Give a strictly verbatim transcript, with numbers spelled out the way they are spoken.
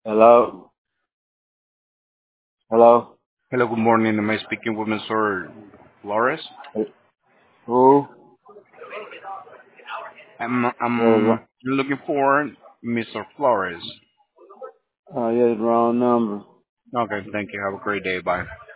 Hello? Hello? Hello, good morning. Am I speaking with mister Flores? Who? I'm Yeah, I'm looking for mister Flores. uh, yeah, the wrong number. Okay, thank you. Have a great day. Bye.